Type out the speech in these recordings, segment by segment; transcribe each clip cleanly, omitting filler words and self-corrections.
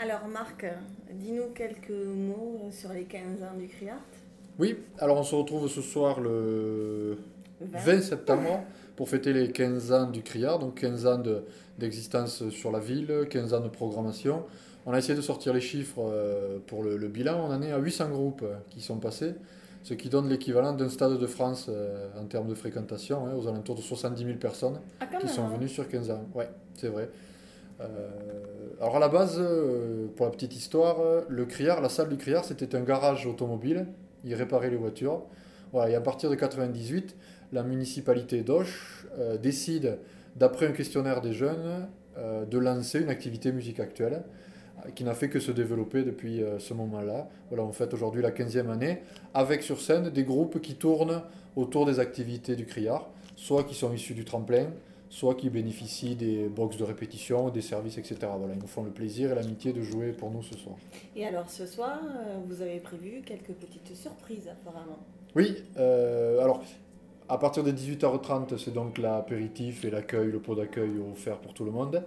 Alors Marc, dis-nous quelques mots sur les 15 ans du CRIART. Oui, alors on se retrouve ce soir le 20. 20 septembre pour fêter les 15 ans du CRIAR, donc 15 ans d'existence sur la ville, 15 ans de programmation. On a essayé de sortir les chiffres pour le bilan. On en est à 800 groupes qui sont passés, ce qui donne l'équivalent d'un stade de France en termes de fréquentation, aux alentours de 70 000 personnes Ah quand qui même, sont hein. venues sur 15 ans. Ouais, c'est vrai. Euh, alors à la base, pour la petite histoire, le Criard, la salle du Criard, c'était un garage automobile. Ils réparaient les voitures. Voilà, et à partir de 98, la municipalité d'Auch décide, d'après un questionnaire des jeunes, de lancer une activité musique actuelle qui n'a fait que se développer depuis ce moment-là. Voilà, on fête aujourd'hui la 15e année, avec sur scène des groupes qui tournent autour des activités du Criard, soit qui sont issus du tremplin, soit qui bénéficient des box de répétition, des services, etc. Voilà, ils nous font le plaisir et l'amitié de jouer pour nous ce soir. Et alors ce soir, vous avez prévu quelques petites surprises apparemment. Oui, alors à partir de 18h30, c'est donc l'apéritif et l'accueil, le pot d'accueil offert pour tout le monde.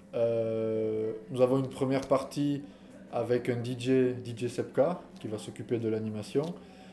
Nous avons une première partie avec un DJ Sepka, qui va s'occuper de l'animation.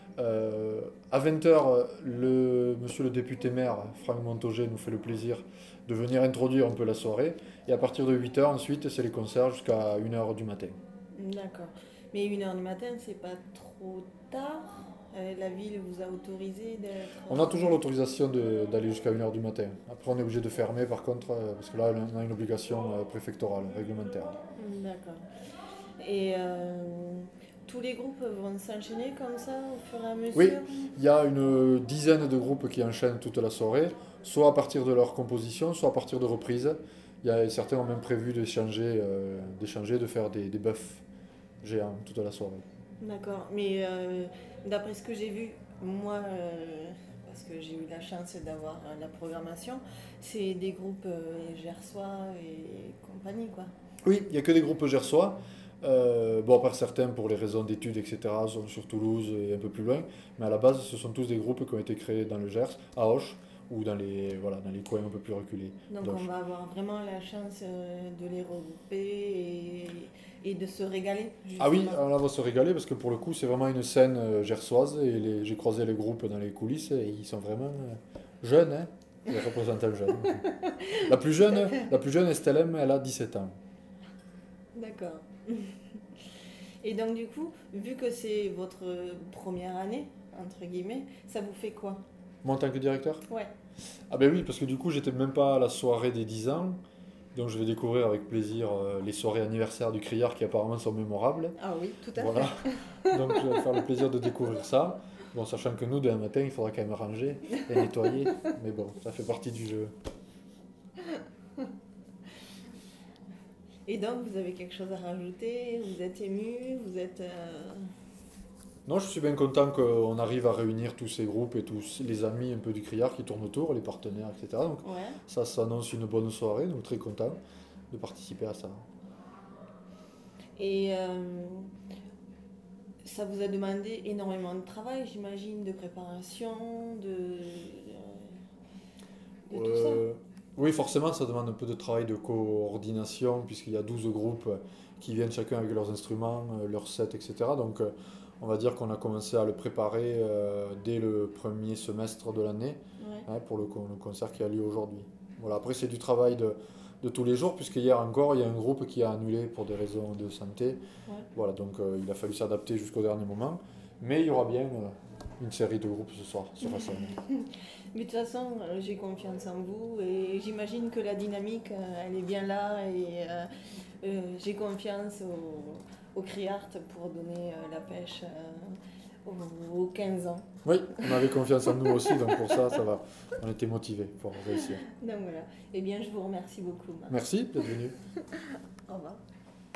À 20h, monsieur le député maire, Franck Montaugé, nous fait le plaisir de venir introduire un peu la soirée. Et à partir de 8h, ensuite, c'est les concerts jusqu'à 1h du matin. D'accord. Mais 1 heure du matin, c'est pas trop tard? La ville vous a autorisé d'être... On a toujours l'autorisation d'aller jusqu'à 1h du matin. Après, on est obligé de fermer, par contre, parce que là, on a une obligation préfectorale, réglementaire. D'accord. Et tous les groupes vont s'enchaîner comme ça au fur et à Oui, mesure? il y a une dizaine de groupes qui enchaînent toute la soirée, soit à partir de leur composition, soit à partir de reprises. Certains ont même prévu d'échanger, de faire des buffs géants toute la soirée. D'accord, mais d'après ce que j'ai vu, moi, parce que j'ai eu la chance d'avoir la programmation, c'est des groupes gersois et compagnie, quoi. Oui, il n'y a que des groupes gersois. Bon, à part certains pour les raisons d'études, etc., sont sur Toulouse et un peu plus loin. Mais à la base, ce sont tous des groupes qui ont été créés dans le Gers, à Auch, ou voilà, dans les coins un peu plus reculés Donc on d'Auch. va avoir vraiment la chance de les regrouper et de se régaler, Ah oui, justement. alors là, on va se régaler parce que pour le coup, c'est vraiment une scène gersoise. Et j'ai croisé les groupes dans les coulisses et ils sont vraiment jeunes, hein, les représentants jeunes. Tout à fait. La plus jeune, Estelle M, elle a 17 ans. D'accord. Et donc du coup, vu que c'est votre première année, entre guillemets, ça vous fait quoi? Moi, en tant que directeur? Ouais. Ah ben oui, parce que du coup, j'étais même pas à la soirée des 10 ans. Donc je vais découvrir avec plaisir les soirées anniversaires du Criard qui apparemment sont mémorables. Ah oui, tout à Voilà. fait. Donc je vais faire le plaisir de découvrir ça. Bon, sachant que nous, demain matin, il faudra quand même ranger et nettoyer. Mais bon, ça fait partie du jeu. Et donc, vous avez quelque chose à rajouter? Vous êtes ému? Vous êtes... Non, je suis bien content qu'on arrive à réunir tous ces groupes et tous les amis un peu du Criard qui tournent autour, les partenaires, etc. Donc Ouais. ça s'annonce une bonne soirée, donc très content de participer à ça. Et ça vous a demandé énormément de travail, j'imagine, de préparation, de tout ça. Euh, oui, forcément, ça demande un peu de travail de coordination, puisqu'il y a 12 groupes qui viennent chacun avec leurs instruments, leurs sets, etc. Donc, on va dire qu'on a commencé à le préparer dès le premier semestre de l'année, Ouais. hein, pour le concert qui a lieu aujourd'hui. Voilà, après, c'est du travail de tous les jours, puisque hier encore, il y a un groupe qui a annulé pour des raisons de santé. Ouais. Voilà, donc il a fallu s'adapter jusqu'au dernier moment. Mais il y aura bien une série de groupes ce soir sur la scène. Mais de toute façon, j'ai confiance en vous et j'imagine que la dynamique, elle est bien là et j'ai confiance au CRIART pour donner la pêche aux 15 ans. Oui, on avait confiance en nous aussi, donc pour ça, ça va. On était motivés pour réussir. Donc voilà. Eh bien, je vous remercie beaucoup, Marc. Merci d'être venu. Au revoir.